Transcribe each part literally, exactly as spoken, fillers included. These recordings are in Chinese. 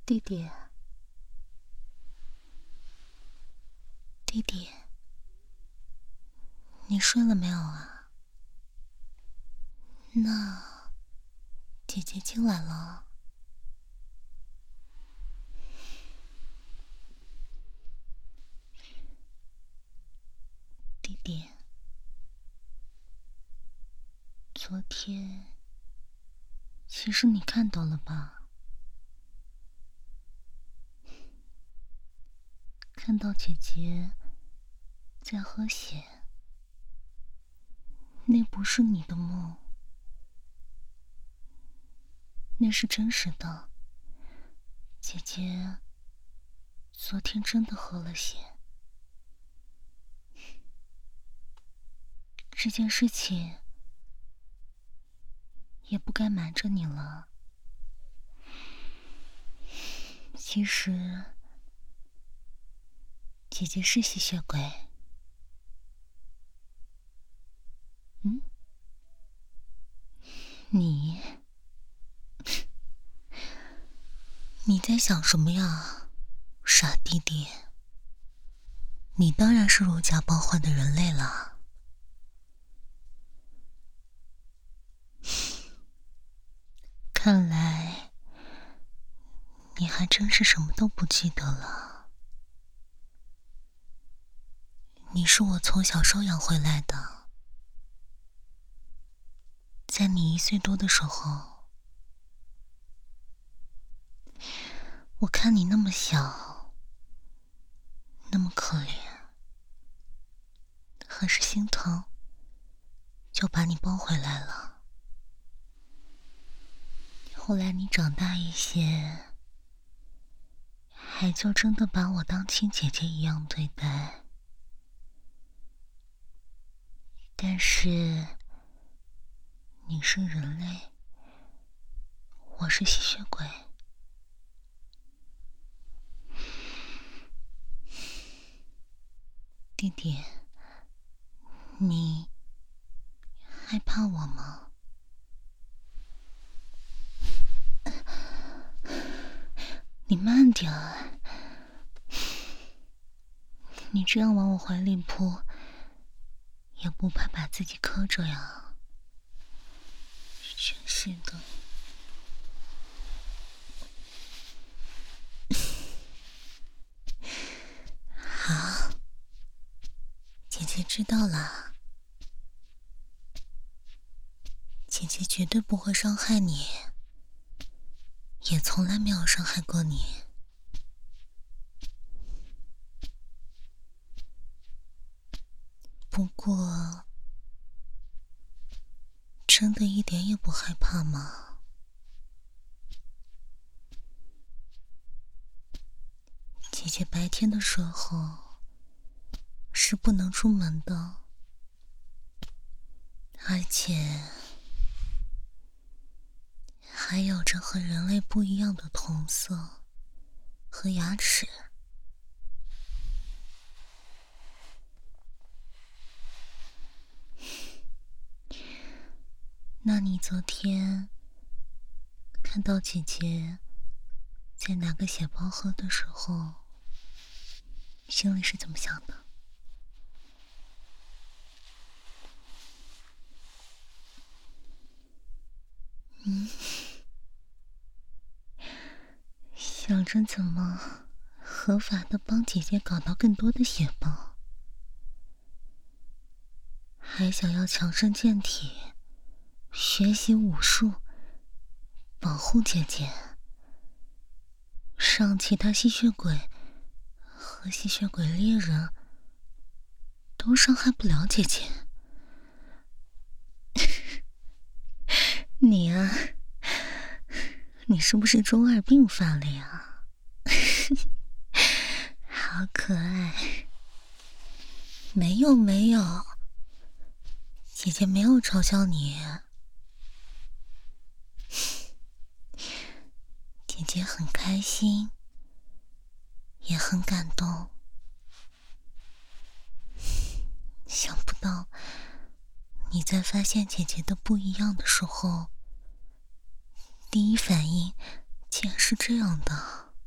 弟弟，弟弟，你睡了没有啊？那姐姐进来了。弟弟，昨天其实你看到了吧？看到姐姐在喝血，那不是你的梦，那是真实的。姐姐昨天真的喝了血。这件事情也不该瞒着你了。其实姐姐是吸血鬼。嗯？你你在想什么呀，傻弟弟？你当然是如假包换的人类了。看来你还真是什么都不记得了。你是我从小收养回来的，在你一岁多的时候，我看你那么小，那么可怜，很是心疼，就把你抱回来了。后来你长大一些，还就真的把我当亲姐姐一样对待。但是你是人类，我是吸血鬼。弟弟，你害怕我吗？你慢点儿，你这样往我怀里扑，也不怕把自己磕着呀？真是的。好，姐姐知道了。姐姐绝对不会伤害你，也从来没有伤害过你。不过，真的一点也不害怕吗？姐姐白天的时候是不能出门的，而且还有着和人类不一样的瞳色和牙齿。那你昨天看到姐姐在拿个血包喝的时候，心里是怎么想的？嗯，想着怎么合法的帮姐姐搞到更多的血包，还想要强身健体，学习武术，保护姐姐，让其他吸血鬼和吸血鬼猎人都伤害不了姐姐。你啊，你是不是中二病犯了呀？好可爱。没有没有，姐姐没有嘲笑你。姐姐很开心，也很感动。想不到你在发现姐姐的不一样的时候，第一反应竟然是这样的。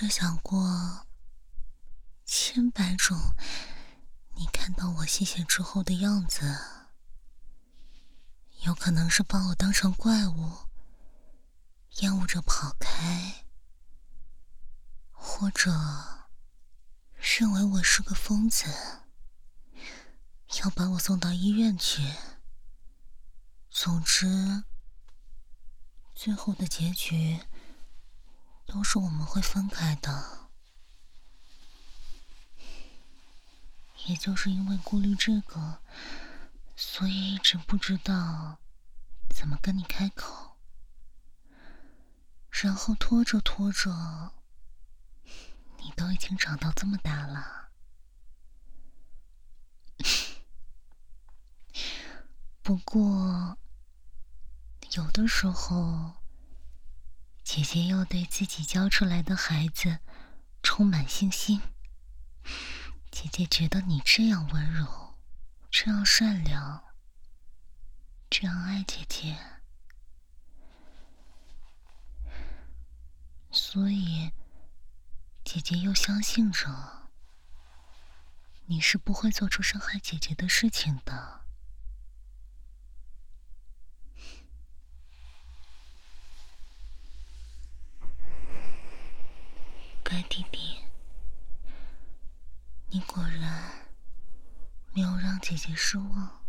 设想过千百种你看到我谢谢之后的样子，有可能是把我当成怪物，厌恶着跑开，或者认为我是个疯子，要把我送到医院去。总之，最后的结局都是我们会分开的。也就是因为顾虑这个，所以一直不知道怎么跟你开口，然后拖着拖着，你都已经长到这么大了。不过有的时候，姐姐又对自己教出来的孩子充满信心。姐姐觉得你这样温柔，这样善良，这样爱姐姐，所以姐姐又相信着你是不会做出伤害姐姐的事情的。乖弟弟，你果然没有让姐姐失望，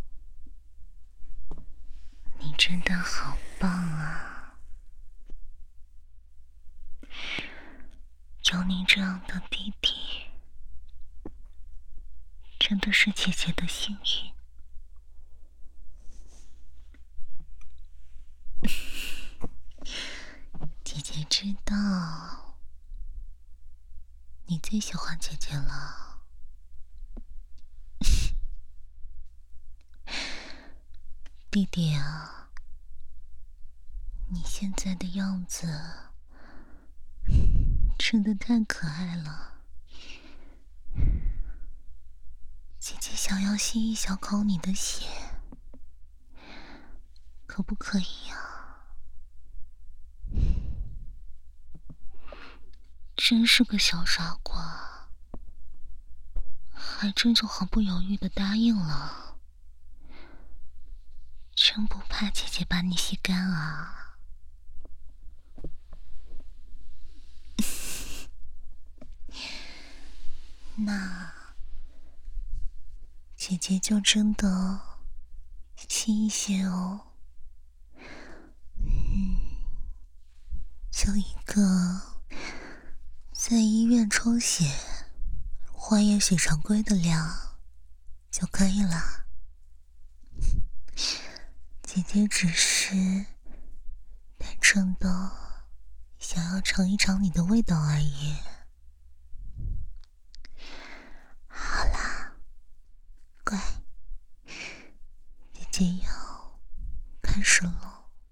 你真的好棒啊！有你这样的弟弟，真的是姐姐的幸运。姐姐知道你最喜欢姐姐了。弟弟啊，你现在的样子真的太可爱了。姐姐想要吸一小口你的血，可不可以呀？真是个小傻瓜，还真就毫不犹豫地答应了。真不怕姐姐把你吸干啊？那姐姐就真的吸一些哦。嗯，就一个在医院抽血化验血常规的量就可以了。姐姐只是单纯的想要尝一尝你的味道而已。好啦，乖，姐姐要开始了。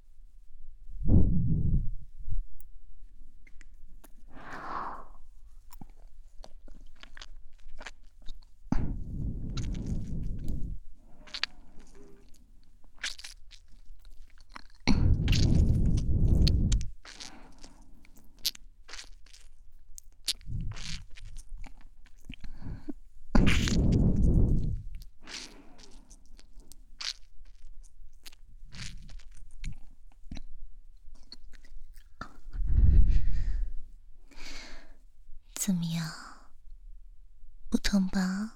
怎么样？不疼吧？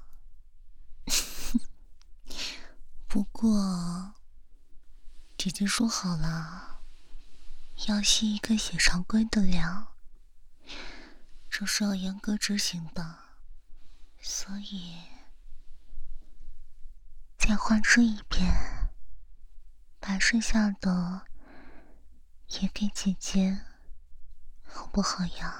不过姐姐说好了，要吸一个血常规的量，这是要严格执行的，所以再换这一边，把剩下的也给姐姐，好不好呀？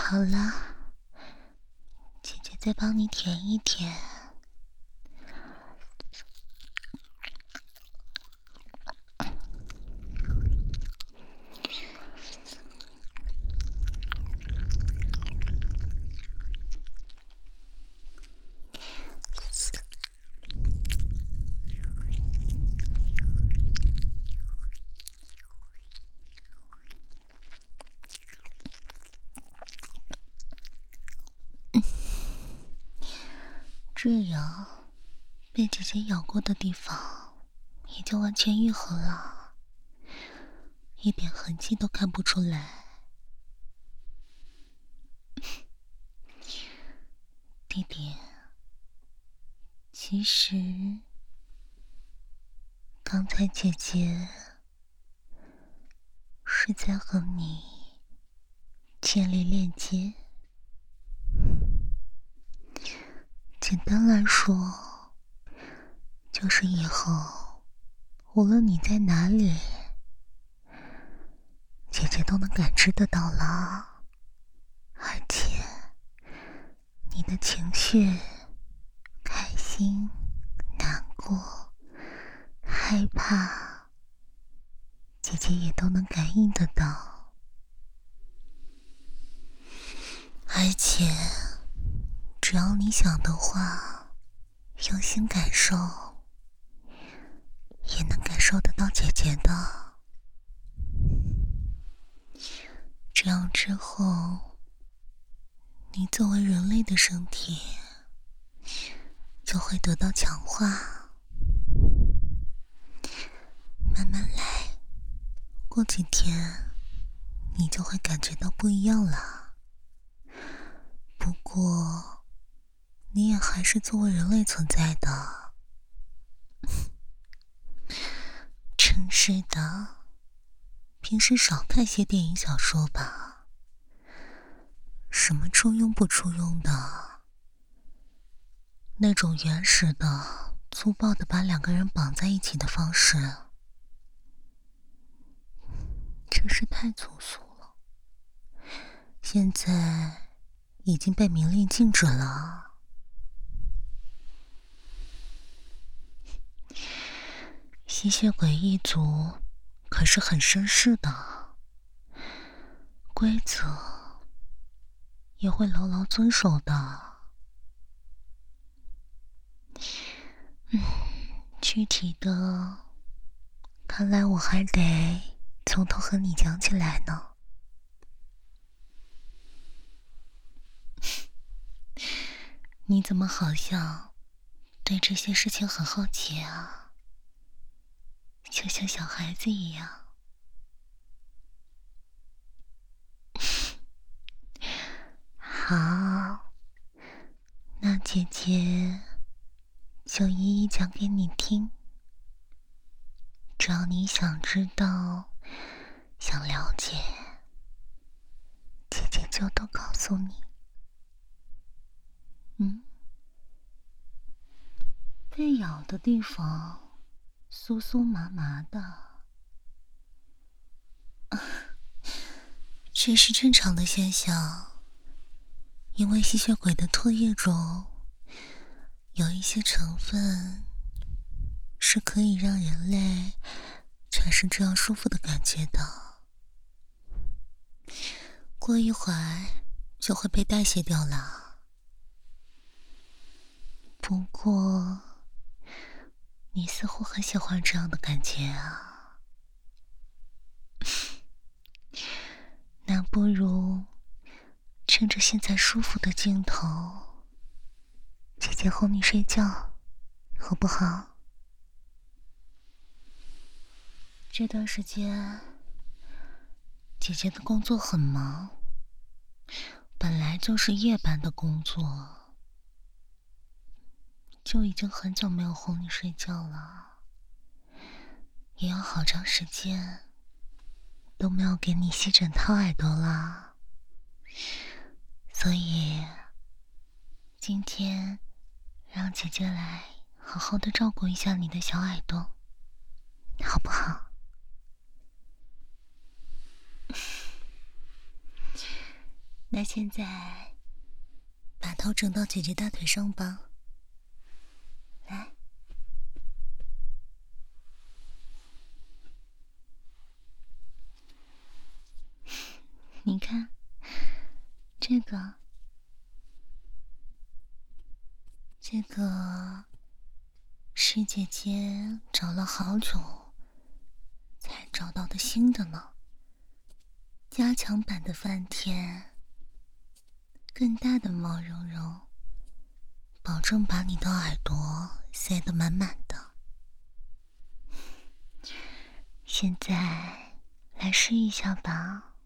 好了，姐姐再帮你舔一舔。这样，被姐姐咬过的地方也就完全愈合了，一点痕迹都看不出来。弟弟，其实刚才姐姐是在和你建立链接。简单来说，就是以后无论你在哪里，姐姐都能感知得到了，而且你的情绪，开心、难过、害怕，姐姐也都能感应得到。而且只要你想的话，用心感受，也能感受得到姐姐的。这样之后，你作为人类的身体就会得到强化。慢慢来，过几天你就会感觉到不一样了。不过你也还是作为人类存在的。真是的，平时少看些电影小说吧，什么初用不初用的，那种原始的粗暴的把两个人绑在一起的方式，真是太粗俗了。现在已经被明令禁止了。吸血鬼一族可是很绅士的，规则也会牢牢遵守的。嗯，具体的，看来我还得从头和你讲起来呢。你怎么好像对这些事情很好奇啊？就像小孩子一样。好，那姐姐就一一讲给你听。只要你想知道、想了解，姐姐就都告诉你。嗯，被咬的地方酥酥麻麻的，这是正常的现象。因为吸血鬼的唾液中有一些成分是可以让人类产生这样舒服的感觉的，过一会儿就会被代谢掉了。不过你似乎很喜欢这样的感觉啊。那不如趁着现在舒服的劲头，姐姐哄你睡觉，好不好？这段时间姐姐的工作很忙，本来就是夜班的工作，就已经很久没有哄你睡觉了，也有好长时间都没有给你吸枕套耳朵了。所以今天让姐姐来好好的照顾一下你的小耳朵，好不好？ 那现在把头枕到姐姐大腿上吧。来，你看，这个，这个是姐姐找了好久才找到的新的呢，加强版的梵天，更大的毛茸茸，保证把你的耳朵塞得满满的。现在来试一下吧。